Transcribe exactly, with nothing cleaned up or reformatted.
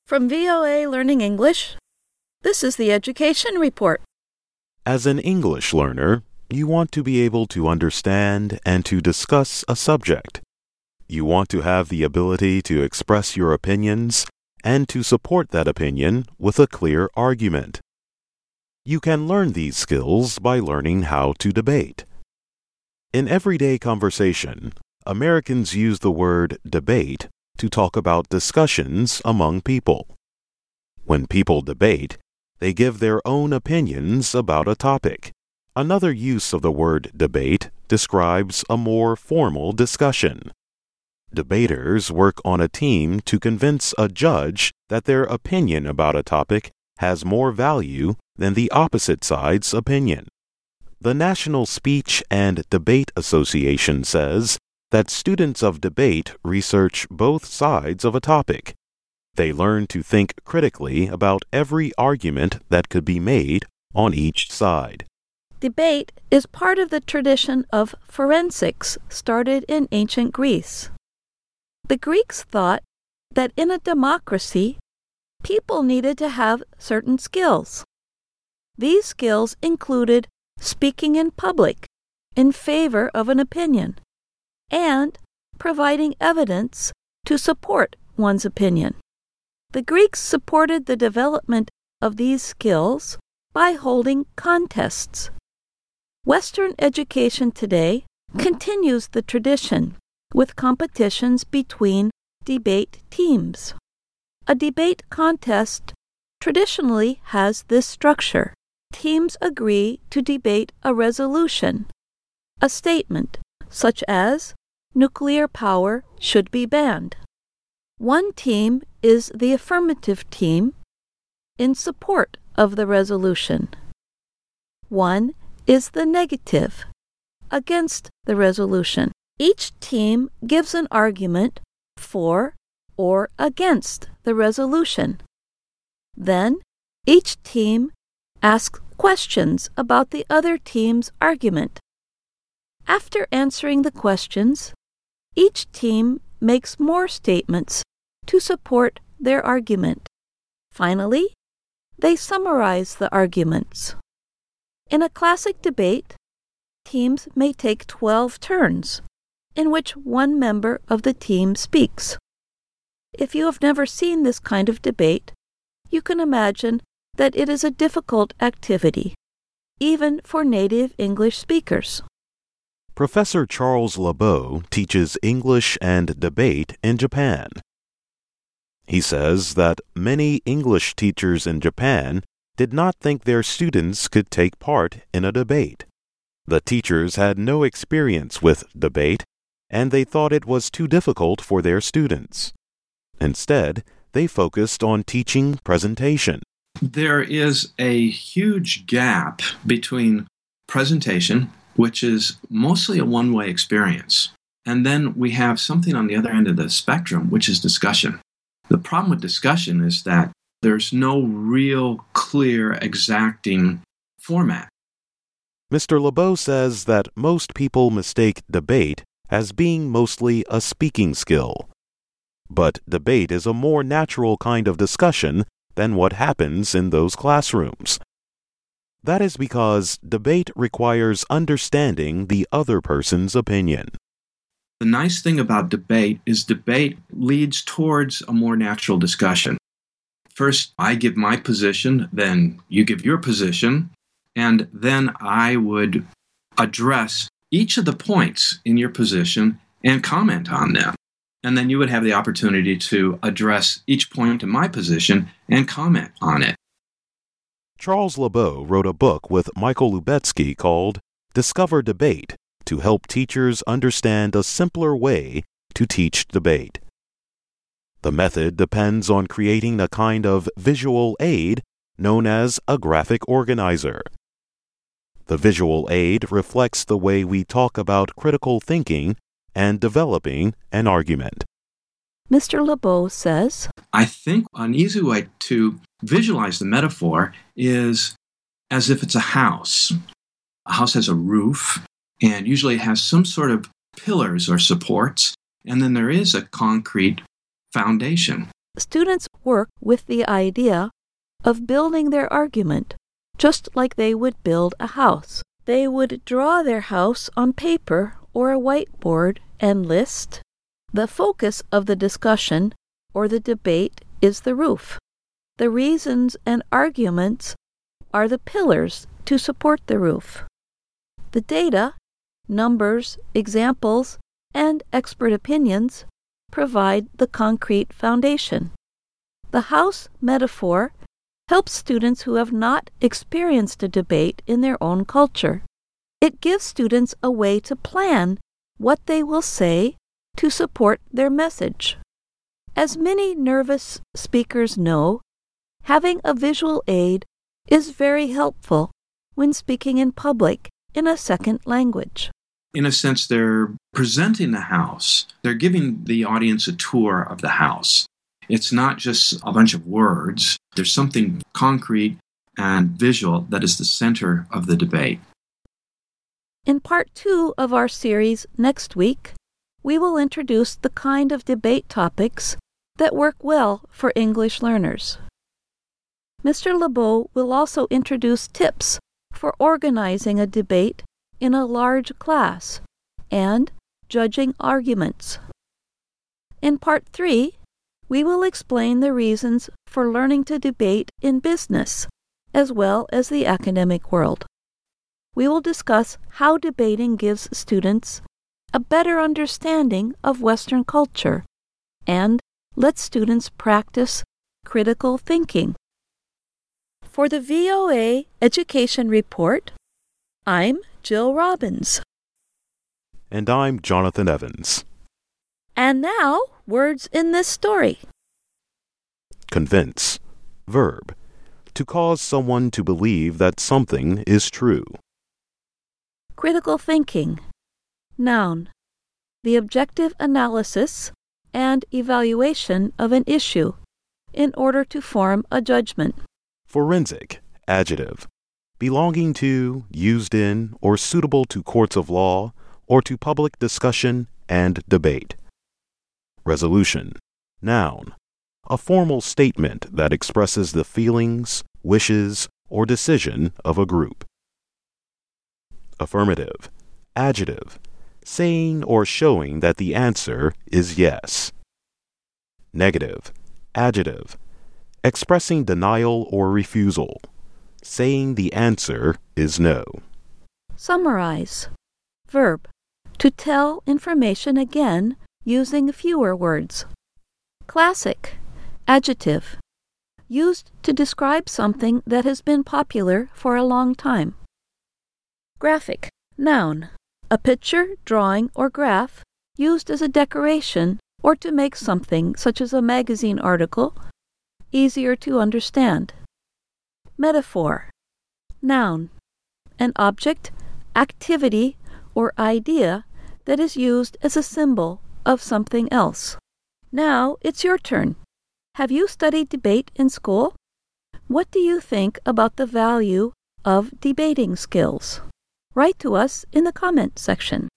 From V O A Learning English, this is the Education Report. As an English learner, you want to be able to understand and to discuss a subject. You want to have the ability to express your opinions and to support that opinion with a clear argument. You can learn these skills by learning how to debate. In everyday conversation, Americans use the word debate to talk about discussions among people. When people debate, they give their own opinions about a topic. Another use of the word debate describes a more formal discussion. Debaters work on a team to convince a judge that their opinion about a topic has more value than the opposite side's opinion. The National Speech and Debate Association says that students of debate research both sides of a topic. They learn to think critically about every argument that could be made on each side. Debate is part of the tradition of forensics started in ancient Greece. The Greeks thought that in a democracy, people needed to have certain skills. These skills included speaking in public in favor of an opinion and providing evidence to support one's opinion. The Greeks supported the development of these skills by holding contests. Western education today continues the tradition with competitions between debate teams. A debate contest traditionally has this structure. Teams agree to debate a resolution, a statement, such as nuclear power should be banned. One team is the affirmative team in support of the resolution. One is the negative, against the resolution. Each team gives an argument for or against the resolution. Then, each team asks questions about the other team's argument. After answering the questions, each team makes more statements to support their argument. Finally, they summarize the arguments. In a classic debate, teams may take twelve turns, in which one member of the team speaks. If you have never seen this kind of debate, you can imagine that it is a difficult activity, even for native English speakers. Professor Charles LeBeau teaches English and debate in Japan. He says that many English teachers in Japan did not think their students could take part in a debate. The teachers had no experience with debate, and they thought it was too difficult for their students. Instead, they focused on teaching presentation. There is a huge gap between presentation, which is mostly a one-way experience, and then we have something on the other end of the spectrum, which is discussion. The problem with discussion is that there's no real, clear, exacting format. Mister LeBeau says that most people mistake debate as being mostly a speaking skill. But debate is a more natural kind of discussion than what happens in those classrooms. That is because debate requires understanding the other person's opinion. The nice thing about debate is debate leads towards a more natural discussion. First, I give my position, then you give your position, and then I would address each of the points in your position and comment on them. And then you would have the opportunity to address each point in my position and comment on it. Charles LeBeau wrote a book with Michael Lubetsky called Discover Debate to help teachers understand a simpler way to teach debate. The method depends on creating a kind of visual aid known as a graphic organizer. The visual aid reflects the way we talk about critical thinking and developing an argument. Mister LeBeau says, I think an easy way to visualize the metaphor is as if it's a house. A house has a roof, and usually it has some sort of pillars or supports, and then there is a concrete foundation. students work with the idea of building their argument, just like they would build a house. They would draw their house on paper or a whiteboard and list. The focus of the discussion or the debate is the roof. The reasons and arguments are the pillars to support the roof. The data, numbers, examples, and expert opinions provide the concrete foundation. The house metaphor helps students who have not experienced a debate in their own culture. It gives students a way to plan what they will say to support their message. As many nervous speakers know, having a visual aid is very helpful when speaking in public in a second language. In a sense, they're presenting the house. They're giving the audience a tour of the house. It's not just a bunch of words. There's something concrete and visual that is the center of the debate. In part two of our series next week, we will introduce the kind of debate topics that work well for English learners. Mister LeBeau will also introduce tips for organizing a debate in a large class and judging arguments. In part three, we will explain the reasons for learning to debate in business as well as the academic world. We will discuss how debating gives students a better understanding of Western culture and lets students practice critical thinking. For the V O A Education Report, I'm Jill Robbins. And I'm Jonathan Evans. And now, words in this story. Convince. Verb. To cause someone to believe that something is true. Critical thinking. Noun. The objective analysis and evaluation of an issue in order to form a judgment. Forensic. Adjective. Belonging to, used in, or suitable to courts of law or to public discussion and debate. Resolution. Noun. A formal statement that expresses the feelings, wishes, or decision of a group. Affirmative. Adjective. Saying or showing that the answer is yes. Negative. Adjective. Expressing denial or refusal. Saying the answer is no. Summarize. Verb. To tell information again using fewer words. Classic. Adjective. Used to describe something that has been popular for a long time. Graphic. Noun. A picture, drawing, or graph used as a decoration or to make something, such as a magazine article, easier to understand. Metaphor. Noun. An object, activity, or idea that is used as a symbol of something else. Now it's your turn. Have you studied debate in school? What do you think about the value of debating skills? Write to us in the comment section.